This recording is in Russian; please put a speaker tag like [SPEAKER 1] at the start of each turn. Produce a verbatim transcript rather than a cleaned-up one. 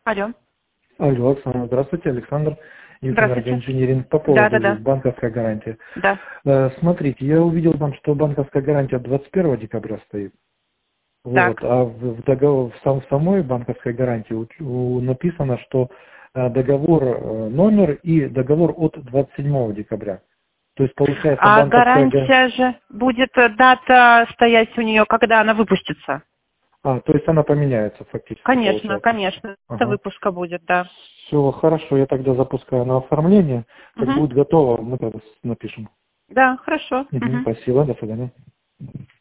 [SPEAKER 1] Алло.
[SPEAKER 2] Алло, Оксана, здравствуйте, Александр,
[SPEAKER 1] Здравствуйте.
[SPEAKER 2] Инжиниринг. По поводу
[SPEAKER 1] Да, да, да.
[SPEAKER 2] банковской гарантии.
[SPEAKER 1] Да.
[SPEAKER 2] Э, Смотрите, я увидел там, что банковская гарантия двадцать первого декабря стоит. Вот,
[SPEAKER 1] Так.
[SPEAKER 2] а в, в договор, в, сам- в самой банковской гарантии у- у- написано, что э, договор э, номер и договор от двадцать седьмого декабря. То есть получается
[SPEAKER 1] А
[SPEAKER 2] банковская гарантия.
[SPEAKER 1] гарантия же будет э, дата стоять у нее, когда она выпустится?
[SPEAKER 2] А, то есть она поменяется фактически,
[SPEAKER 1] Конечно,
[SPEAKER 2] получается.
[SPEAKER 1] конечно. Это
[SPEAKER 2] Ага.
[SPEAKER 1] выпуска будет, да.
[SPEAKER 2] Все, хорошо, я тогда запускаю на оформление. Как
[SPEAKER 1] Угу.
[SPEAKER 2] будет готово, мы тогда с- напишем.
[SPEAKER 1] Да, хорошо.
[SPEAKER 2] Мгм,
[SPEAKER 1] Угу.
[SPEAKER 2] спасибо, до свидания.